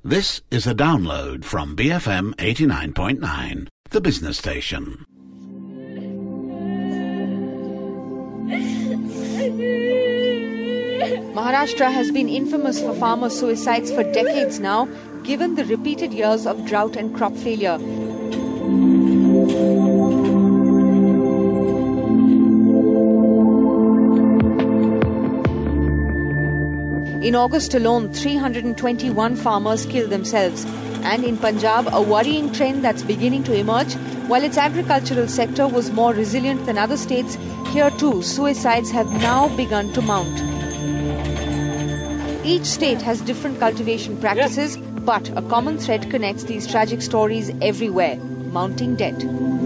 This is a download from BFM 89.9, the business station. Maharashtra has been infamous for farmer suicides for decades now, given the repeated years of drought and crop failure. In August alone, 321 farmers killed themselves. And in Punjab, a worrying trend that's beginning to emerge. While its agricultural sector was more resilient than other states, here too, suicides have now begun to mount. Each state has different cultivation practices, but a common thread connects these tragic stories everywhere: mounting debt.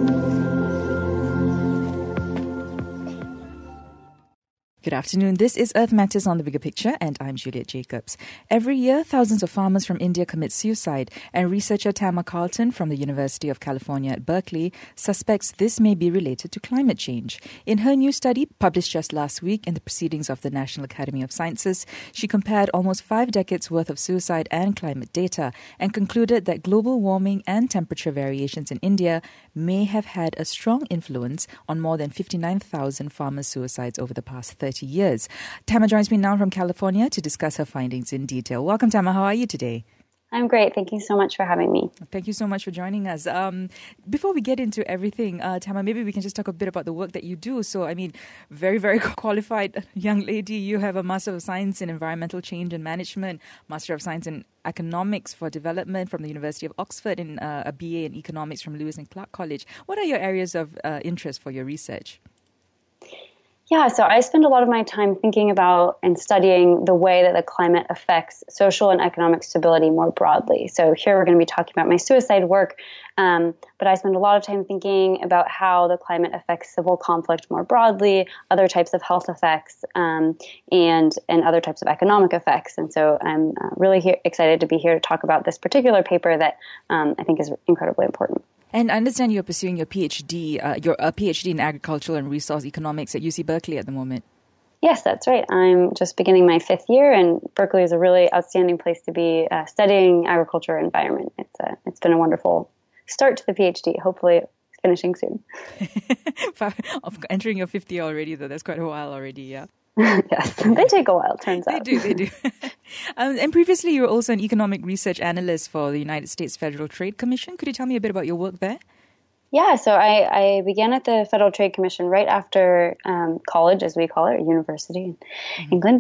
Good afternoon. This is Earth Matters on the Bigger Picture, and I'm Juliet Jacobs. Every year, thousands of farmers from India commit suicide, and researcher Tamara Carlton from the University of California at Berkeley suspects this may be related to climate change. In her new study, published just last week in the Proceedings of the National Academy of Sciences, she compared almost 5 decades worth of suicide and climate data and concluded that global warming and temperature variations in India may have had a strong influence on more than 59,000 farmers' suicides over the past 30 years. Tama joins me now from California to discuss her findings in detail. Welcome, Tama. How are you today? I'm great. Thank you so much for having me. Thank you so much for joining us. Before we get into everything, Tama, maybe we can just talk a bit about the work that you do. So, very, very qualified young lady. You have a Master of Science in Environmental Change and Management, Master of Science in Economics for Development from the University of Oxford, and a BA in Economics from Lewis and Clark College. What are your areas of interest for your research? Yeah, so I spend a lot of my time thinking about and studying the way that the climate affects social and economic stability more broadly. So here we're going to be talking about my suicide work, but I spend a lot of time thinking about how the climate affects civil conflict more broadly, other types of health effects, and other types of economic effects. And so I'm really excited to be here to talk about this particular paper that I think is incredibly important. And I understand you're pursuing your PhD, PhD in Agricultural and Resource Economics at UC Berkeley at the moment. Yes, that's right. I'm just beginning my 5th year, and Berkeley is a really outstanding place to be studying agriculture and environment. It's been a wonderful start to the PhD, hopefully finishing soon. Entering your 5th year already, though. That's quite a while already, yeah. Yes, they take a while, turns out. They do. And previously, you were also an economic research analyst for the United States Federal Trade Commission. Could you tell me a bit about your work there? Yeah, so I began at the Federal Trade Commission right after college, as we call it, or university in England.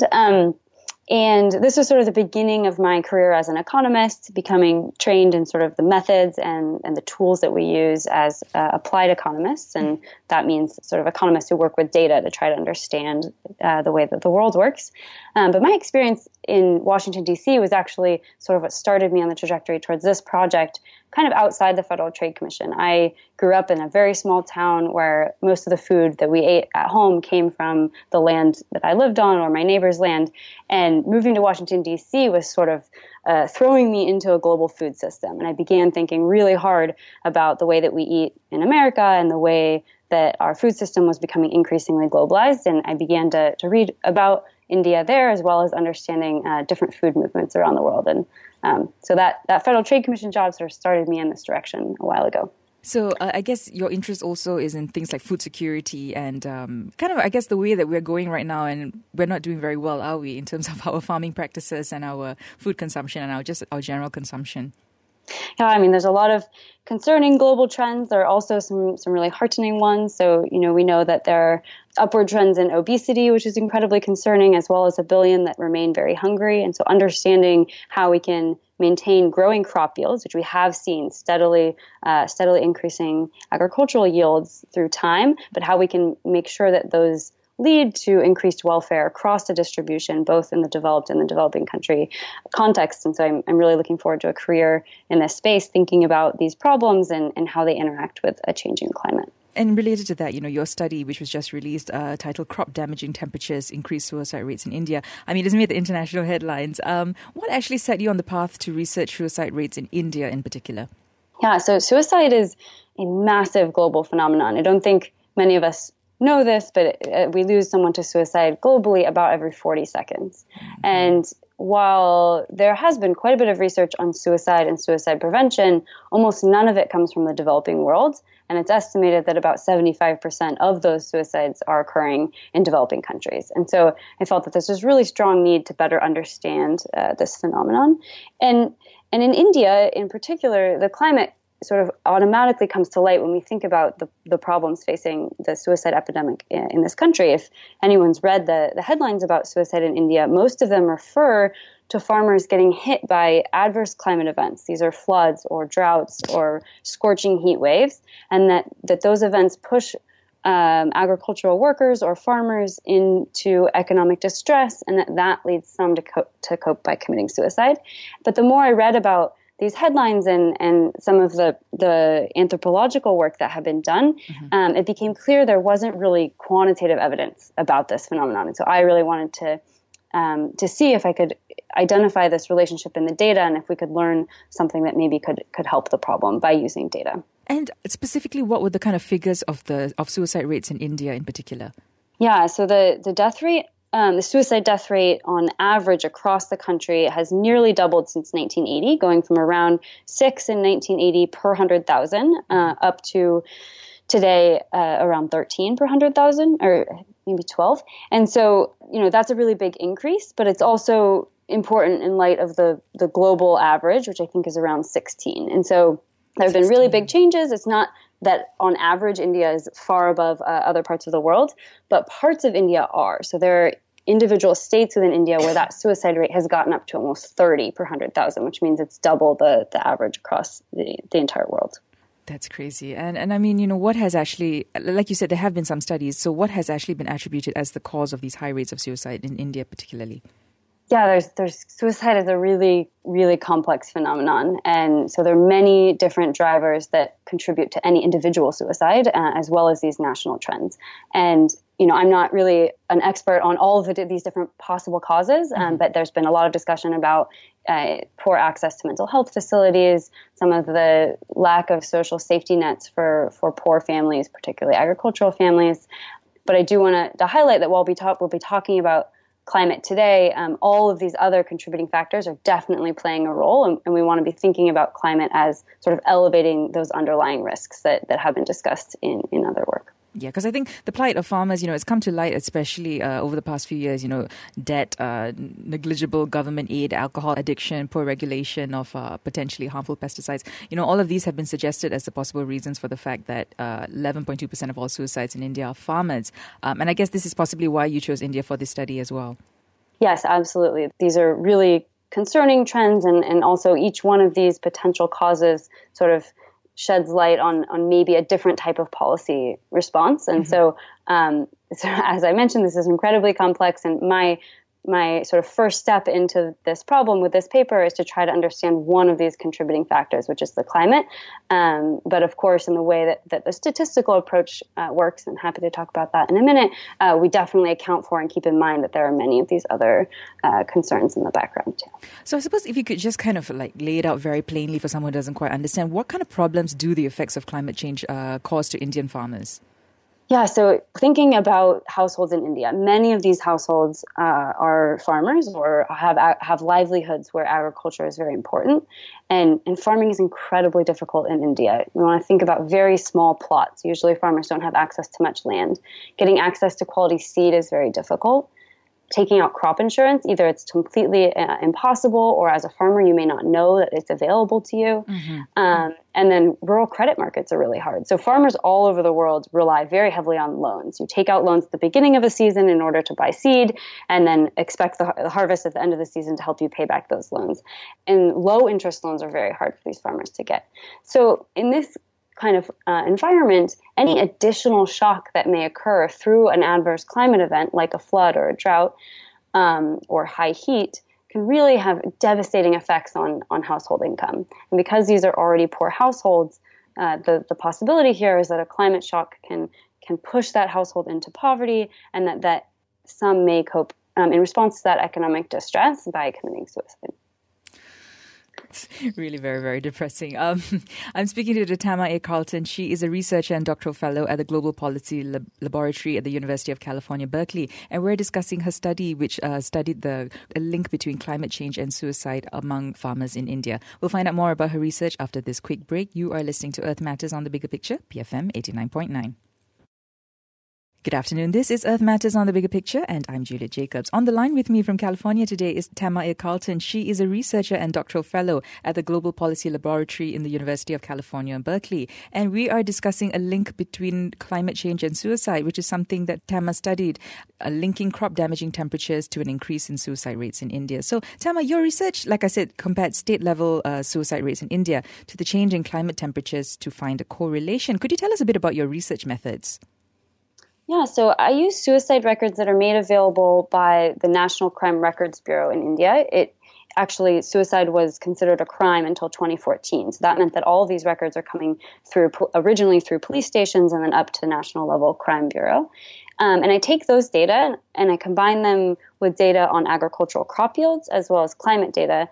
And this was sort of the beginning of my career as an economist, becoming trained in sort of the methods and the tools that we use as applied economists. And that means sort of economists who work with data to try to understand the way that the world works. But my experience in Washington, D.C. was actually sort of what started me on the trajectory towards this project, kind of outside the Federal Trade Commission. I grew up in a very small town where most of the food that we ate at home came from the land that I lived on or my neighbor's land. And moving to Washington, D.C. was sort of throwing me into a global food system. And I began thinking really hard about the way that we eat in America and the way that our food system was becoming increasingly globalized. And I began to read about India there, as well as understanding different food movements around the world. And so that Federal Trade Commission job sort of started me in this direction a while ago. So I guess your interest also is in things like food security and kind of, I guess, the way that we're going right now, and we're not doing very well, are we, in terms of our farming practices and our food consumption and our general consumption? Yeah, there's a lot of concerning global trends. There are also some really heartening ones. So, we know that there are upward trends in obesity, which is incredibly concerning, as well as 1 billion that remain very hungry. And so understanding how we can maintain growing crop yields, which we have seen steadily increasing agricultural yields through time, but how we can make sure that those lead to increased welfare across the distribution, both in the developed and the developing country context. And so I'm really looking forward to a career in this space, thinking about these problems and how they interact with a changing climate. And related to that, your study, which was just released, titled Crop Damaging Temperatures Increase Suicide Rates in India. It's made the international headlines. What actually set you on the path to research suicide rates in India in particular? Yeah, so suicide is a massive global phenomenon. I don't think many of us know this, but we lose someone to suicide globally about every 40 seconds. And while there has been quite a bit of research on suicide and suicide prevention, almost none of it comes from the developing world. And it's estimated that about 75% of those suicides are occurring in developing countries. And so I felt that this was really strong need to better understand this phenomenon. And in India, in particular, the climate sort of automatically comes to light when we think about the problems facing the suicide epidemic in this country. If anyone's read the headlines about suicide in India, most of them refer to farmers getting hit by adverse climate events. These are floods or droughts or scorching heat waves, and that those events push agricultural workers or farmers into economic distress, and that leads some to cope by committing suicide. But the more I read about these headlines and some of the anthropological work that had been done, it became clear there wasn't really quantitative evidence about this phenomenon. And so I really wanted to see if I could identify this relationship in the data and if we could learn something that maybe could help the problem by using data. And specifically, what were the kind of figures of suicide rates in India in particular? Yeah, so the death rate, the suicide death rate on average across the country has nearly doubled since 1980, going from around 6 in 1980 per 100,000 up to today around 13 per 100,000, or maybe 12. And so, that's a really big increase, but it's also important in light of the global average, which I think is around 16. And so there have been really big changes. It's not that on average India is far above other parts of the world, but parts of India are. So there are individual states within India where that suicide rate has gotten up to almost 30 per 100,000, which means it's double the average across the entire world. That's crazy. And I mean, what has actually, like you said, there have been some studies. So what has actually been attributed as the cause of these high rates of suicide in India particularly? Yeah, there's suicide is a really, really complex phenomenon. And so there are many different drivers that contribute to any individual suicide, as well as these national trends. And, I'm not really an expert on all of these different possible causes, but there's been a lot of discussion about poor access to mental health facilities, some of the lack of social safety nets for poor families, particularly agricultural families. But I do want to highlight that while we'll be talking about climate today, all of these other contributing factors are definitely playing a role, and we want to be thinking about climate as sort of elevating those underlying risks that have been discussed in other work. Yeah, because I think the plight of farmers, it's come to light, especially over the past few years, debt, negligible government aid, alcohol addiction, poor regulation of potentially harmful pesticides. All of these have been suggested as the possible reasons for the fact that 11.2% of all suicides in India are farmers. And I guess this is possibly why you chose India for this study as well. Yes, absolutely. These are really concerning trends, and also each one of these potential causes sort of sheds light on maybe a different type of policy response. And so as I mentioned, this is incredibly complex, and my sort of first step into this problem with this paper is to try to understand one of these contributing factors, which is the climate. But of course, in the way that the statistical approach works, and happy to talk about that in a minute, we definitely account for and keep in mind that there are many of these other concerns in the background too. So I suppose if you could just kind of lay it out very plainly for someone who doesn't quite understand, what kind of problems do the effects of climate change cause to Indian farmers? Yeah, so thinking about households in India, many of these households are farmers or have livelihoods where agriculture is very important. And farming is incredibly difficult in India. We want to think about very small plots. Usually farmers don't have access to much land. Getting access to quality seed is very difficult. Taking out crop insurance, either it's completely impossible, or as a farmer, you may not know that it's available to you. And then rural credit markets are really hard. So farmers all over the world rely very heavily on loans. You take out loans at the beginning of the season in order to buy seed, and then expect the harvest at the end of the season to help you pay back those loans. And low interest loans are very hard for these farmers to get. So in this kind of environment, any additional shock that may occur through an adverse climate event like a flood or a drought or high heat can really have devastating effects on household income. And because these are already poor households, the possibility here is that a climate shock can push that household into poverty, and that some may cope in response to that economic distress by committing suicide. It's really very, very depressing. I'm speaking to Tama A. Carlton. She is a researcher and doctoral fellow at the Global Policy Laboratory at the University of California, Berkeley. And we're discussing her study, which studied a link between climate change and suicide among farmers in India. We'll find out more about her research after this quick break. You are listening to Earth Matters on the Bigger Picture, BFM 89.9. Good afternoon. This is Earth Matters on the Bigger Picture, and I'm Juliet Jacobs. On the line with me from California today is Tama A. Carlton. She is a researcher and doctoral fellow at the Global Policy Laboratory in the University of California, Berkeley. And we are discussing a link between climate change and suicide, which is something that Tama studied, linking crop-damaging temperatures to an increase in suicide rates in India. So, Tama, your research, like I said, compared state-level suicide rates in India to the change in climate temperatures to find a correlation. Could you tell us a bit about your research methods? Yeah, so I use suicide records that are made available by the National Crime Records Bureau in India. Suicide was considered a crime until 2014. So that meant that all of these records are coming through originally through police stations and then up to the national level crime bureau. And I take those data and I combine them with data on agricultural crop yields as well as climate data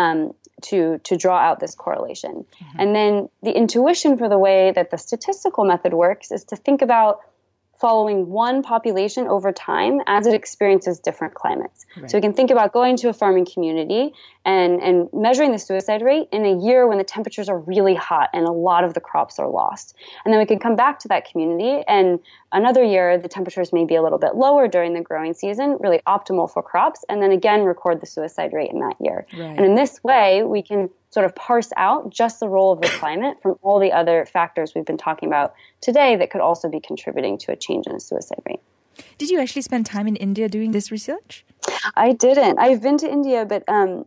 to draw out this correlation. Mm-hmm. And then the intuition for the way that the statistical method works is to think about following one population over time as it experiences different climates. Right. So we can think about going to a farming community and measuring the suicide rate in a year when the temperatures are really hot and a lot of the crops are lost. And then we can come back to that community and another year the temperatures may be a little bit lower during the growing season, really optimal for crops, and then again record the suicide rate in that year. Right. And in this way, we can sort of parse out just the role of the climate from all the other factors we've been talking about today that could also be contributing to a change in the suicide rate. Did you actually spend time in India doing this research? I didn't. I've been to India, but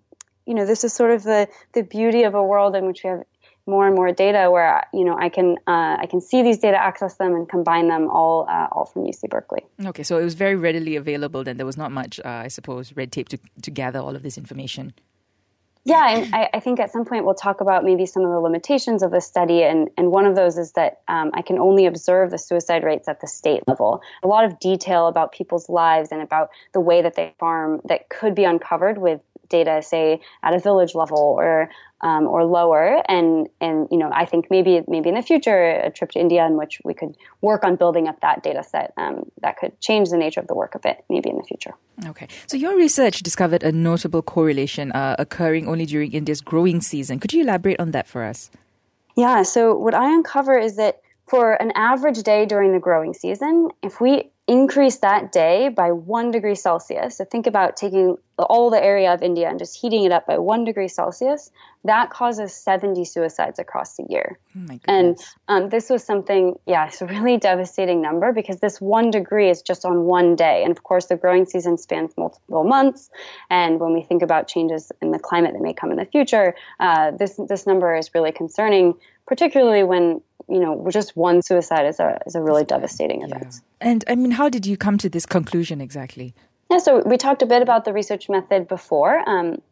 this is sort of the beauty of a world in which we have more and more data where I can see these data, access them, and combine them all from UC Berkeley. Okay, so it was very readily available. Then there was not much, I suppose, red tape to gather all of this information. Yeah, and I think at some point we'll talk about maybe some of the limitations of the study, and one of those is that I can only observe the suicide rates at the state level. A lot of detail about people's lives and about the way that they farm that could be uncovered with data, say, at a village level or lower. And I think maybe in the future, a trip to India in which we could work on building up that data set that could change the nature of the work a bit, maybe in the future. Okay. So your research discovered a notable correlation occurring only during India's growing season. Could you elaborate on that for us? Yeah. So what I uncover is that for an average day during the growing season, if we increase that day by 1 degree Celsius, so think about taking all the area of India and just heating it up by 1 degree Celsius, that causes 70 suicides across the year. Oh my goodness. And this was something, it's a really devastating number because this 1 degree is just on one day. And of course, the growing season spans multiple months. And when we think about changes in the climate that may come in the future, this number is really concerning, particularly when just one suicide is a really devastating event. And I mean, how did you come to this conclusion exactly? Yeah, so we talked a bit about the research method before.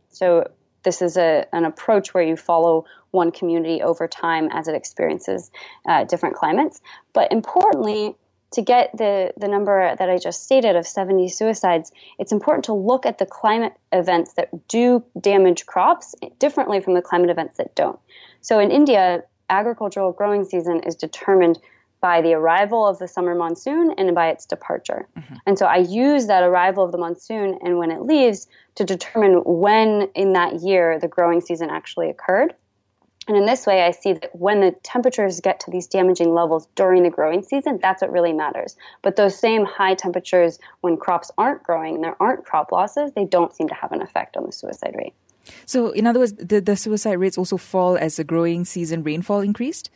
So this is an approach where you follow one community over time as it experiences different climates. But importantly, to get the number that I just stated of 70 suicides, it's important to look at the climate events that do damage crops differently from the climate events that don't. So in India, agricultural growing season is determined by the arrival of the summer monsoon and by its departure. Mm-hmm. And so I use that arrival of the monsoon and when it leaves to determine when in that year the growing season actually occurred. And in this way, I see that when the temperatures get to these damaging levels during the growing season, that's what really matters. But those same high temperatures when crops aren't growing and there aren't crop losses, they don't seem to have an effect on the suicide rate. So, in other words, the suicide rates also fall as the growing season rainfall increased?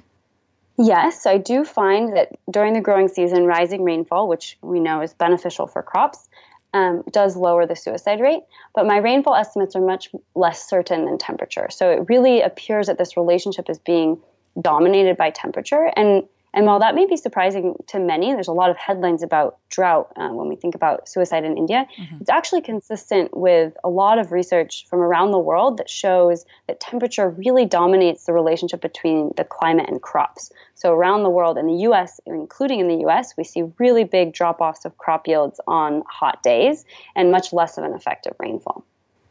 Yes, I do find that during the growing season, rising rainfall, which we know is beneficial for crops, does lower the suicide rate. But my rainfall estimates are much less certain than temperature. So it really appears that this relationship is being dominated by temperature. And while that may be surprising to many, there's a lot of headlines about drought when we think about suicide in India. Mm-hmm. It's actually consistent with a lot of research from around the world that shows that temperature really dominates the relationship between the climate and crops. So around the world, in the U.S., including in the U.S., we see really big drop-offs of crop yields on hot days and much less of an effect of rainfall.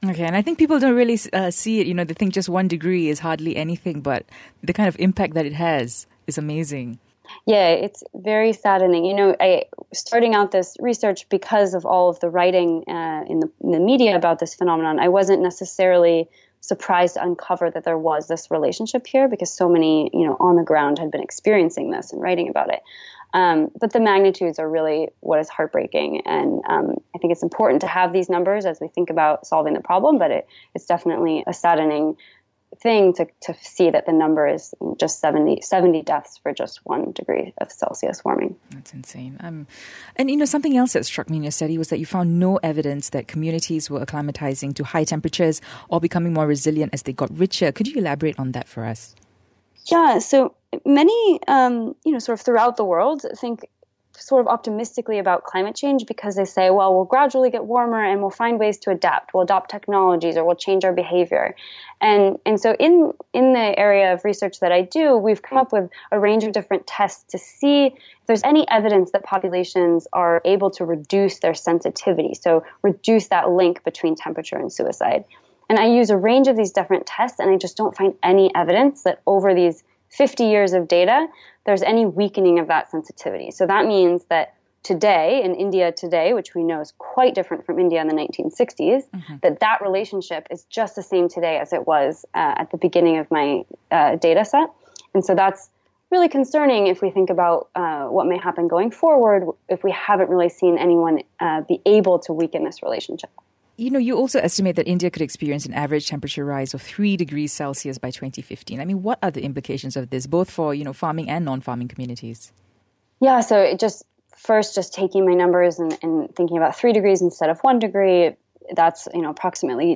Okay, and I think people don't really see it. They think just 1 degree is hardly anything, but the kind of impact that it has is amazing. Yeah, it's very saddening. Starting out this research because of all of the writing in the media about this phenomenon, I wasn't necessarily surprised to uncover that there was this relationship here because so many, on the ground had been experiencing this and writing about it. But the magnitudes are really what is heartbreaking. And I think it's important to have these numbers as we think about solving the problem, but it's definitely a saddening thing to see that the number is just 70 deaths for just 1 degree of Celsius warming. That's insane. And something else that struck me in your study was that you found no evidence that communities were acclimatizing to high temperatures or becoming more resilient as they got richer. Could you elaborate on that for us? Yeah, so many, sort of throughout the world think sort of optimistically about climate change because they say, well, we'll gradually get warmer and we'll find ways to adapt. We'll adopt technologies or we'll change our behavior. And so in the area of research that I do, we've come up with a range of different tests to see if there's any evidence that populations are able to reduce their sensitivity, so reduce that link between temperature and suicide. And I use a range of these different tests, and I just don't find any evidence that over these 50 years of data, there's any weakening of that sensitivity. So that means that today, in India today, which we know is quite different from India in the 1960s, that relationship is just the same today as it was at the beginning of my data set. And so that's really concerning if we think about what may happen going forward if we haven't really seen anyone be able to weaken this relationship. You also estimate that India could experience an average temperature rise of 3 degrees Celsius by 2015. I mean, what are the implications of this, both for, farming and non-farming communities? Yeah, so it just taking my numbers and thinking about 3 degrees instead of 1 degree, that's, approximately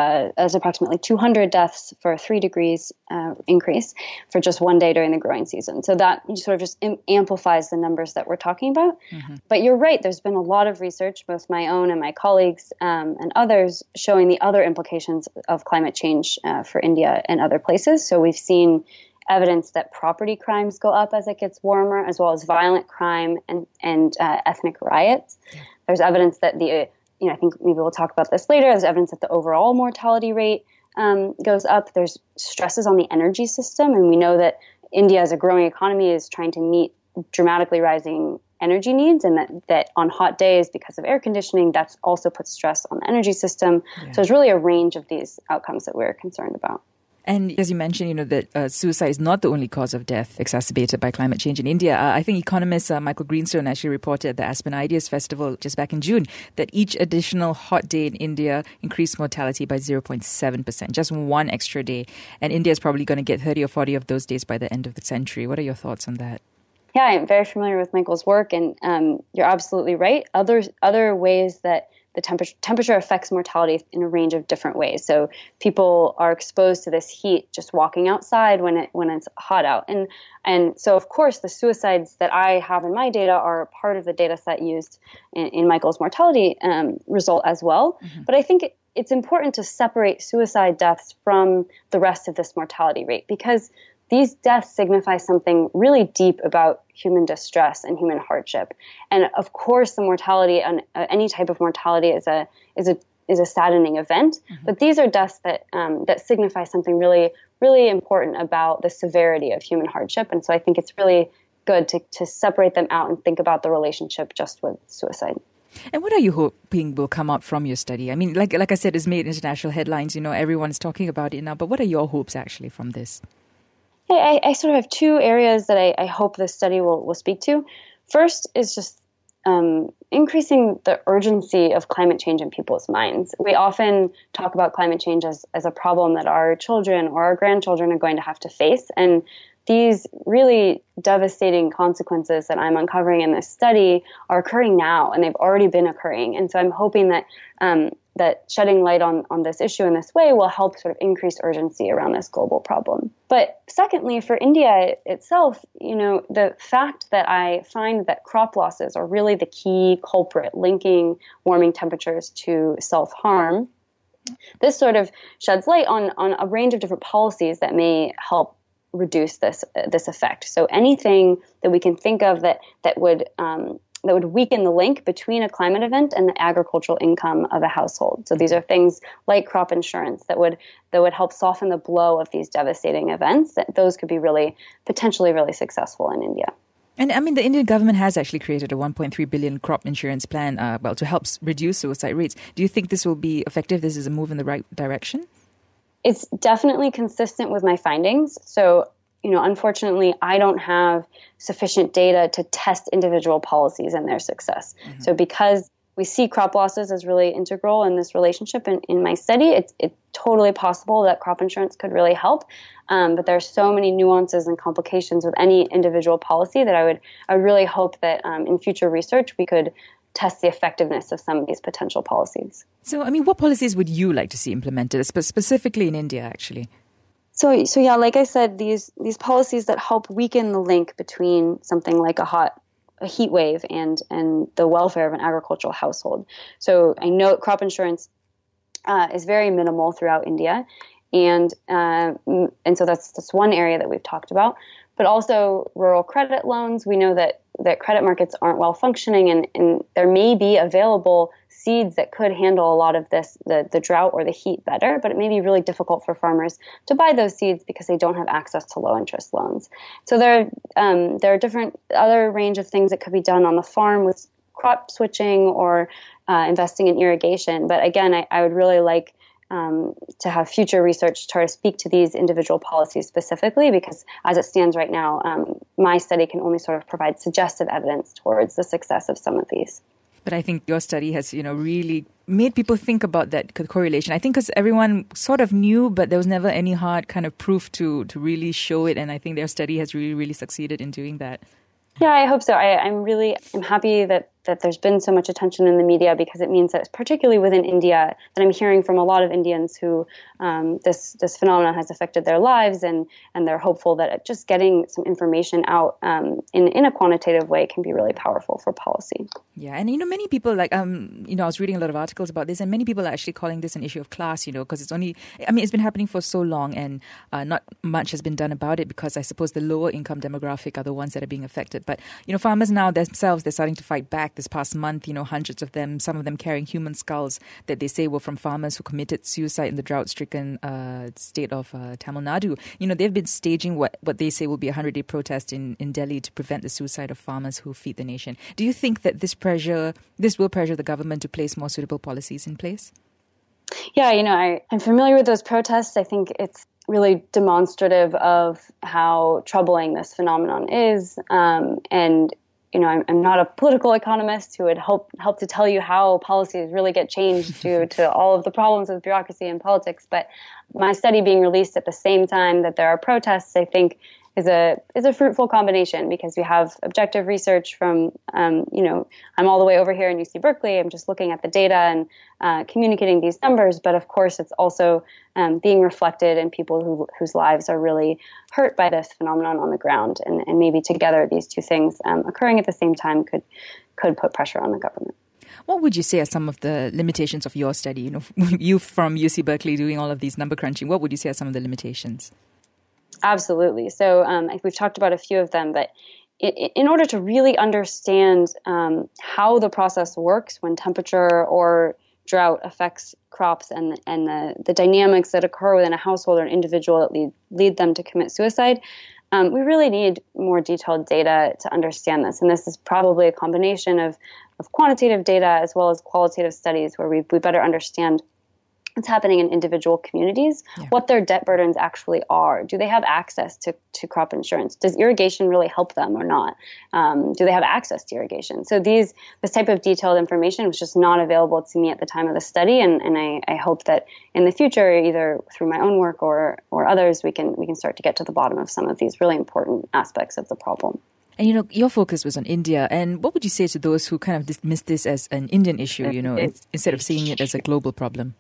200 deaths for a 3 degrees increase for just 1 day during the growing season. So that sort of just amplifies the numbers that we're talking about. But you're right, there's been a lot of research, both my own and my colleagues and others, showing the other implications of climate change for India and other places. So we've seen evidence that property crimes go up as it gets warmer, as well as violent crime and ethnic riots. There's evidence that I think maybe we'll talk about this later. There's evidence that the overall mortality rate goes up. There's stresses on the energy system. And we know that India, as a growing economy, is trying to meet dramatically rising energy needs. And that on hot days, because of air conditioning, that's also puts stress on the energy system. Yeah. So there's really a range of these outcomes that we're concerned about. And as you mentioned, that suicide is not the only cause of death exacerbated by climate change in India. I think economist Michael Greenstone actually reported at the Aspen Ideas Festival just back in June that each additional hot day in India increased mortality by 0.7%, just 1 extra day. And India is probably going to get 30 or 40 of those days by the end of the century. What are your thoughts on that? Yeah, I'm very familiar with Michael's work, and you're absolutely right. Other ways that the temperature affects mortality in a range of different ways. So people are exposed to this heat just walking outside when it's hot out. And so, of course, the suicides that I have in my data are part of the data set used in Michael's mortality result as well. But I think it's important to separate suicide deaths from the rest of this mortality rate, because these deaths signify something really deep about human distress and human hardship. And of course, the mortality, any type of mortality, is a saddening event. But these are deaths that signify something really, really important about the severity of human hardship. And so I think it's really good to separate them out and think about the relationship just with suicide. And what are you hoping will come up from your study? I mean, like I said, it's made international headlines. Everyone's talking about it now. But what are your hopes actually from this? I sort of have 2 areas that I hope this study will speak to. First is just increasing the urgency of climate change in people's minds. We often talk about climate change as a problem that our children or our grandchildren are going to have to face. And these really devastating consequences that I'm uncovering in this study are occurring now, and they've already been occurring. And so I'm hoping that that shedding light on this issue in this way will help sort of increase urgency around this global problem. But secondly, for India itself, the fact that I find that crop losses are really the key culprit linking warming temperatures to self-harm, this sort of sheds light on a range of different policies that may help reduce this effect. So anything that we can think of that would weaken the link between a climate event and the agricultural income of a household. So these are things like crop insurance that would help soften the blow of these devastating events. That those could be potentially really successful in India. And I mean, the Indian government has actually created a 1.3 billion crop insurance plan, to help reduce suicide rates. Do you think this will be effective? This is a move in the right direction? It's definitely consistent with my findings. So, unfortunately, I don't have sufficient data to test individual policies and their success. Mm-hmm. So because we see crop losses as really integral in this relationship in my study, it's totally possible that crop insurance could really help. But there are so many nuances and complications with any individual policy that I would really hope that in future research we could test the effectiveness of some of these potential policies. So, I mean, what policies would you like to see implemented, specifically in India, actually? So yeah, like I said, these policies that help weaken the link between something like a heat wave and the welfare of an agricultural household. So I know crop insurance is very minimal throughout India, and so that's one area that we've talked about. But also rural credit loans. We know that credit markets aren't well functioning, and there may be available seeds that could handle a lot of this, the drought or the heat better, but it may be really difficult for farmers to buy those seeds because they don't have access to low interest loans. So there are different other range of things that could be done on the farm with crop switching or investing in irrigation. But again, I would really like to have future research try to speak to these individual policies specifically, because as it stands right now, my study can only sort of provide suggestive evidence towards the success of some of these. But I think your study has, really made people think about that correlation. I think because everyone sort of knew, but there was never any hard kind of proof to really show it. And I think their study has really, really succeeded in doing that. Yeah, I hope so. I'm happy that there's been so much attention in the media, because it means that, particularly within India, that I'm hearing from a lot of Indians who this phenomenon has affected their lives, and they're hopeful that just getting some information out in a quantitative way can be really powerful for policy. Yeah, and many people I was reading a lot of articles about this, and many people are actually calling this an issue of class, because it's been happening for so long, and not much has been done about it, because I suppose the lower income demographic are the ones that are being affected. But farmers now themselves, they're starting to fight back. This past month, hundreds of them, some of them carrying human skulls that they say were from farmers who committed suicide in the drought-stricken state of Tamil Nadu. They've been staging what they say will be a 100-day protest in Delhi to prevent the suicide of farmers who feed the nation. Do you think that this will pressure the government to place more suitable policies in place? Yeah, I'm familiar with those protests. I think it's really demonstrative of how troubling this phenomenon is, and I'm not a political economist who would help to tell you how policies really get changed due to all of the problems with bureaucracy and politics. But my study being released at the same time that there are protests, I think, is a fruitful combination, because we have objective research from, I'm all the way over here in UC Berkeley. I'm just looking at the data and communicating these numbers. But of course, it's also being reflected in people whose lives are really hurt by this phenomenon on the ground. And maybe together, these two things occurring at the same time could put pressure on the government. What would you say are some of the limitations of your study? You from UC Berkeley doing all of these number crunching, what would you say are some of the limitations? Absolutely. So we've talked about a few of them, but in order to really understand how the process works when temperature or drought affects crops and the dynamics that occur within a household or an individual that lead them to commit suicide, we really need more detailed data to understand this. And this is probably a combination of quantitative data as well as qualitative studies, where we better understand what's happening in individual communities, what their debt burdens actually are. Do they have access to crop insurance? Does irrigation really help them or not? Do they have access to irrigation? So this type of detailed information was just not available to me at the time of the study, and I hope that in the future, either through my own work or others, we can start to get to the bottom of some of these really important aspects of the problem. And, your focus was on India. And what would you say to those who kind of dismiss this as an Indian issue, instead of seeing it as a global problem?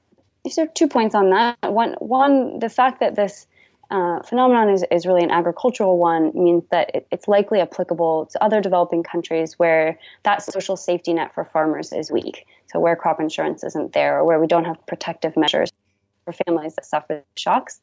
So 2 points on that. One, the fact that this phenomenon is really an agricultural one means that it's likely applicable to other developing countries where that social safety net for farmers is weak. So where crop insurance isn't there, or where we don't have protective measures for families that suffer shocks.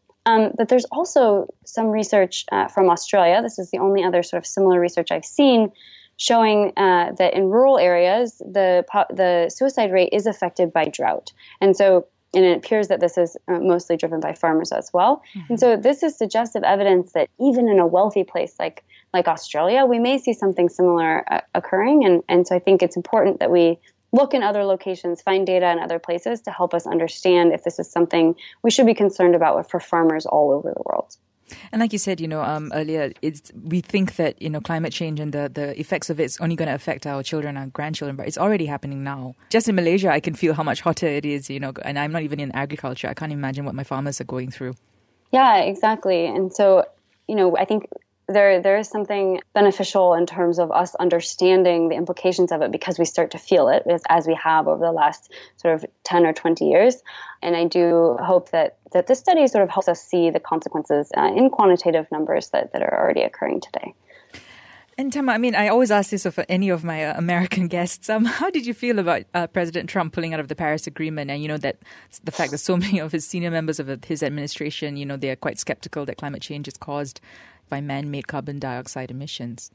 But there's also some research from Australia. This is the only other sort of similar research I've seen, showing that in rural areas, the suicide rate is affected by drought. And it appears that this is mostly driven by farmers as well. Mm-hmm. And so this is suggestive evidence that even in a wealthy place like Australia, we may see something similar occurring. And so I think it's important that we look in other locations, find data in other places to help us understand if this is something we should be concerned about for farmers all over the world. And like you said, earlier, we think that, climate change and the effects of it is only going to affect our children, our grandchildren, but it's already happening now. Just in Malaysia, I can feel how much hotter it is, and I'm not even in agriculture. I can't imagine what my farmers are going through. Yeah, exactly. And so, I think there is something beneficial in terms of us understanding the implications of it because we start to feel it as we have over the last sort of 10 or 20 years. And I do hope that this study sort of helps us see the consequences in quantitative numbers that are already occurring today. And Tama, I always ask this of any of my American guests. How did you feel about President Trump pulling out of the Paris Agreement? And, that the fact that so many of his senior members of his administration, they are quite skeptical that climate change is caused by man-made carbon dioxide emissions.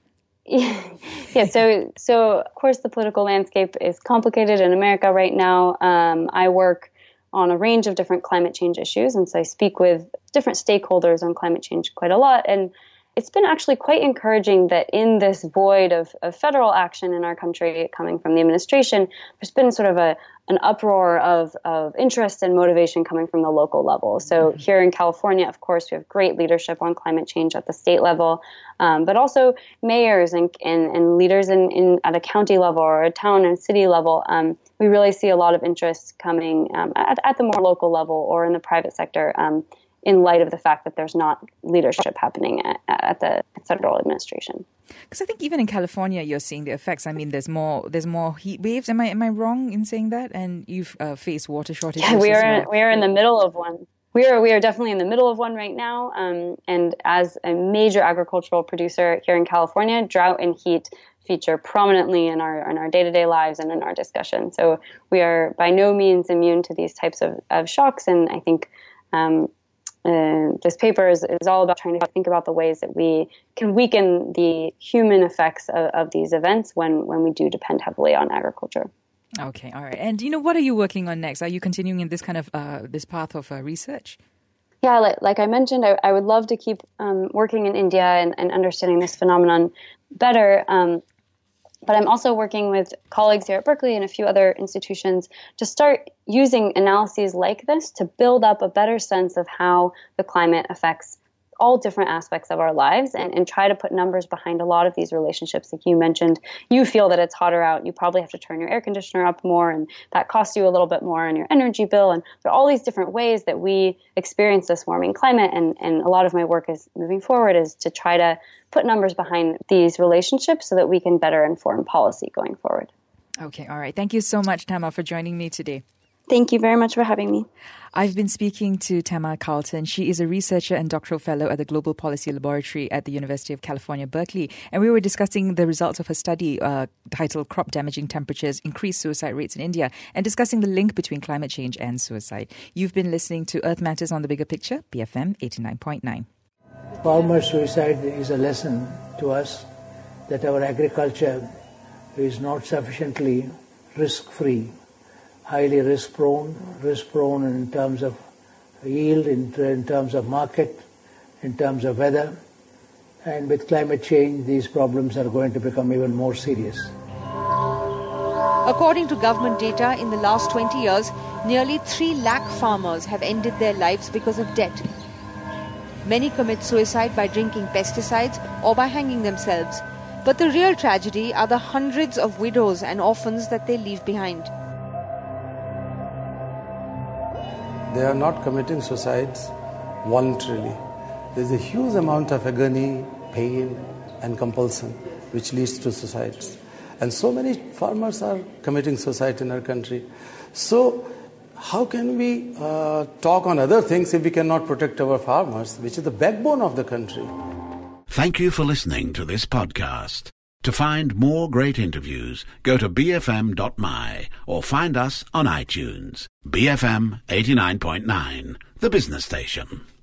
Yeah, so of course the political landscape is complicated in America right now. I work on a range of different climate change issues, and so I speak with different stakeholders on climate change quite a lot. And it's been actually quite encouraging that in this void of federal action in our country coming from the administration, there's been sort of an uproar of interest and motivation coming from the local level. So here in California, of course, we have great leadership on climate change at the state level, but also mayors and leaders at a county level or a town and city level. We really see a lot of interest coming at the more local level or in the private sector in light of the fact that there's not leadership happening at the federal administration. Because I think even in California, you're seeing the effects. There's more heat waves. Am I wrong in saying that? And you've faced water shortages. Yeah, we are in the middle of one. We are definitely in the middle of one right now. And as a major agricultural producer here in California, drought and heat feature prominently in our day-to-day lives and in our discussion. So we are by no means immune to these types of shocks. And I think this paper is all about trying to think about the ways that we can weaken the human effects of these events when we do depend heavily on agriculture. Okay, all right. And what are you working on next? Are you continuing in this kind of this path of research? Yeah, like I mentioned, I would love to keep working in India and understanding this phenomenon better. But I'm also working with colleagues here at Berkeley and a few other institutions to start using analyses like this to build up a better sense of how the climate affects all different aspects of our lives and try to put numbers behind a lot of these relationships. Like you mentioned, you feel that it's hotter out. You probably have to turn your air conditioner up more, and that costs you a little bit more on your energy bill. And there are all these different ways that we experience this warming climate. And a lot of my work is moving forward is to try to put numbers behind these relationships so that we can better inform policy going forward. Okay, all right. Thank you so much, Tama, for joining me today. Thank you very much for having me. I've been speaking to Tama Carlton. She is a researcher and doctoral fellow at the Global Policy Laboratory at the University of California, Berkeley. And we were discussing the results of her study titled Crop Damaging Temperatures Increase Suicide Rates in India and discussing the link between climate change and suicide. You've been listening to Earth Matters on the Bigger Picture, BFM 89.9. Farmer suicide is a lesson to us that our agriculture is not sufficiently risk-free, highly risk-prone in terms of yield, in terms of market, in terms of weather. And with climate change, these problems are going to become even more serious. According to government data, in the last 20 years, nearly 3 lakh farmers have ended their lives because of debt. Many commit suicide by drinking pesticides or by hanging themselves. But the real tragedy are the hundreds of widows and orphans that they leave behind. They are not committing suicides voluntarily. There's a huge amount of agony, pain, and compulsion which leads to suicides. And so many farmers are committing suicide in our country. So how can we talk on other things if we cannot protect our farmers, which is the backbone of the country? Thank you for listening to this podcast. To find more great interviews, go to bfm.my or find us on iTunes. BFM 89.9, the business station.